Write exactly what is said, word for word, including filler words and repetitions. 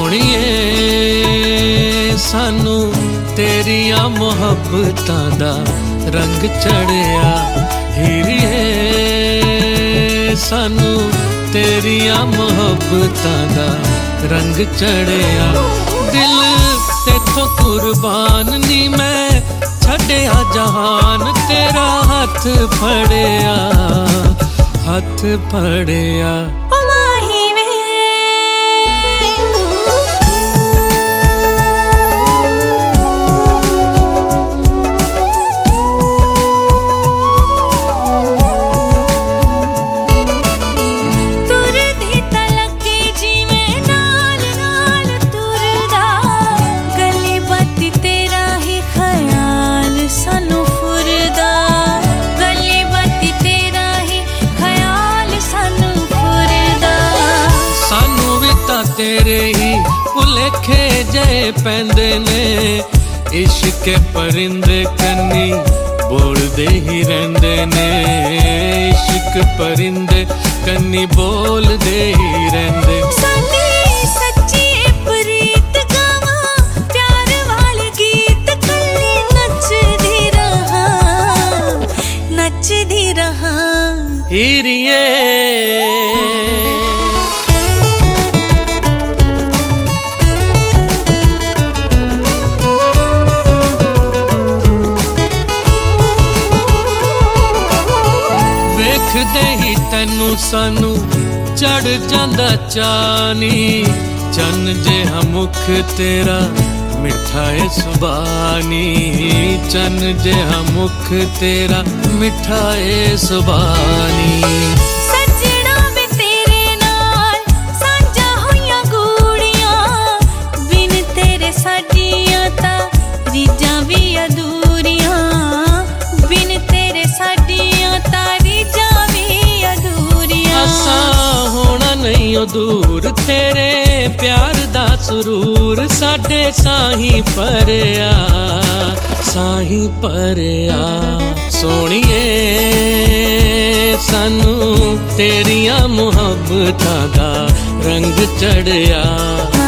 सोहणिए सानू तेरिया मुहब्बतां दा रंग चढ़िया। हीरिए सानू तेरिया मुहब्बतां दा रंग चढ़िया। दिल तेथों कुर्बान नी मैं छड्डिया जहान, तेरा हथ फड़िया हथ फड़िया। तेरे ही भुलेखे जे पैंदे ने, इश्क परिंदे कन्नी बोलदे ही रहिंदे ने। इश्क परिंदे कन्नी बोलदे ही रहिंदे। सच्ची प्रीत गावां प्यार वाले गीत, कल्ली नचदी रहा नचदी रहा। हीरिए देखदे ही तैनू सानू चढ़ जांदा चानी। चन जिहा मुख तेरा मिठा है सुबानी, चन जिहा मुख तेरा मिठा है सुबानी। सजना वे तेरे नाल सांझा होइयां गूड़ियां, बिन तेरे साडियां तां रीजां वी अधूरियां। बिन तेरे साडियां तां होना नहीं ओ दूर, तेरे प्यार दा सुरूर साडे साही परया साही परया। सोहणिए सानू तेरिया मुहब्बतां दा रंग चढ़िया।